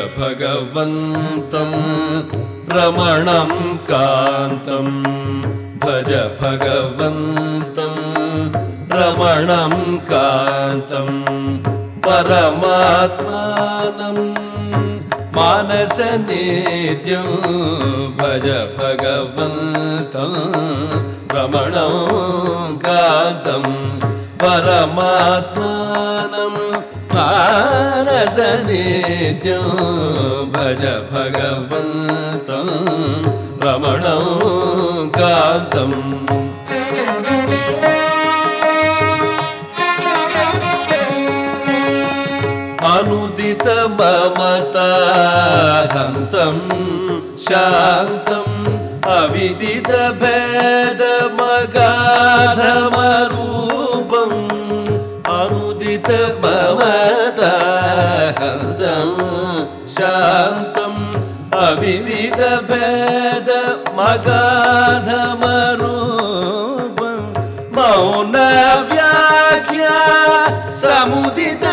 भगवन्तं रमणं कान्तं भज भगवन्तं रमणं कान्तं परमात्मानं मानसनित्यं भज भगवन्तं रमणं कान्तं परमात्मानं मानसनित्यं भज भगवन्तं रमणं कान्तम् अनुदित ममता हन्तं शान्तम् अविदित भेदमगाधमरूपम् अनुदित ममता हन्तं शान्तम् अविदित भेदमगाधमरूपम् मौन व्याख्या समुदित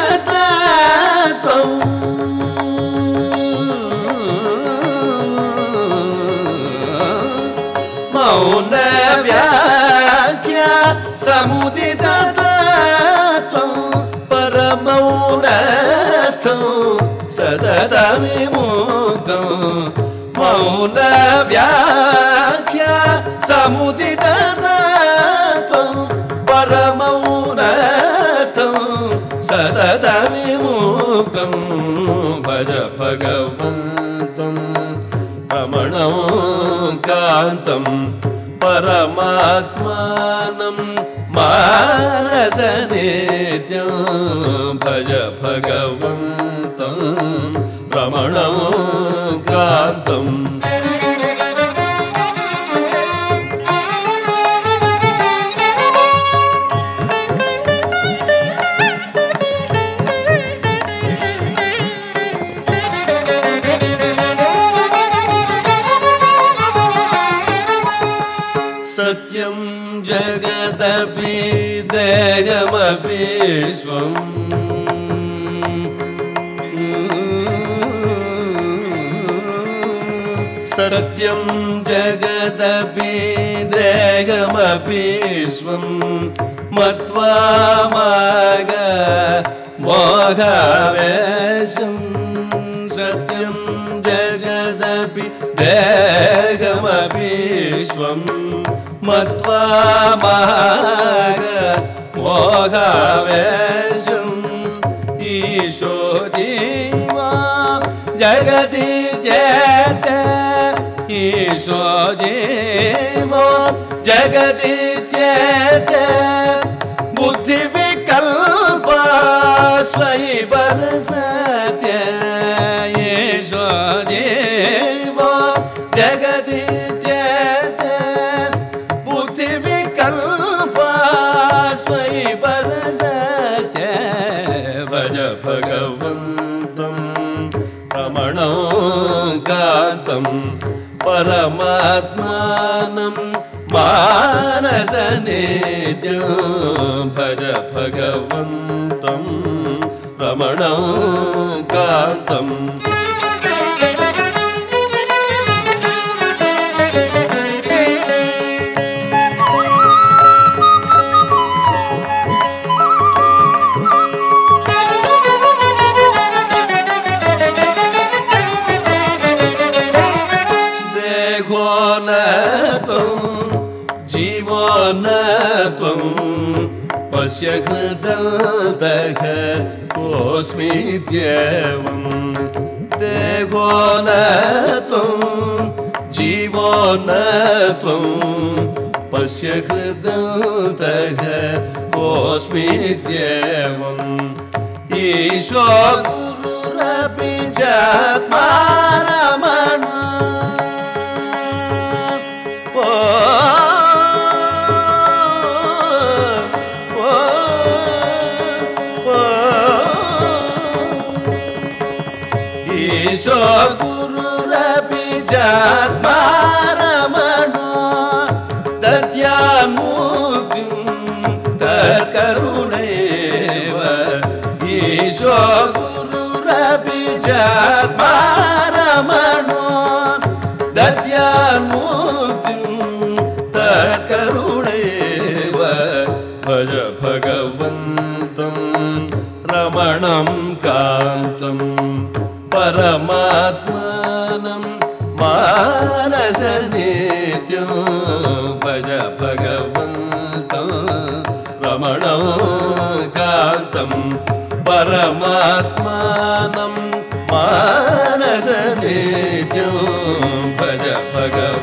मौन व्याख्या समुदित तत्त्वं परमौनस्थं सततविमुक्तं मौन व्याख्या समुदित तत्त्वं परमौनस्थं सततविमुक्तं भज भगवन्तं रमणं कान्तं परमात्मानं मानसनित्यं भज भगवन्तं रमणं कान्तम् सत्यं जगदपि देहमपि स्वम् सत्यं जगदपि देहमपि स्वं मत्वा माग मोहावेशं सत्यं जगदपि देहमपि स्वं मत्वा माग मोहावेशम् ईशो जीवा जगति चेते ईशो जीवो जगति चेते बुद्धिविकल्प स्वयि बरसते ईशो जीवो जगति भगवन्तं रमणं कान्तं परमात्मानं मानसनित्यं भज भगवन्तं रमणं कान्तम् जीवो न त्वं पश्य हृदन्तः कोऽस्मीत्येवं देहो न त्वं जीवो न त्वं पश्य हृदन्तः कोऽस्मीत्येवम् ईशो गुरुरपि चात्मा रमण ईशो गुरुरपि चात्मा रमणो दद्यान्मुक्तिं तत्करुणैव ईशो गुरुरपि विजात्मा रमणो दद्यान्मुक्तिं तत्करुणैव भज भगवन्तं रमणं कान्तं परमात्मानं मानसनित्यं भज भगवन्तं रमणं कान्तं परमात्मानं मानसनित्यं भज भगवन्तं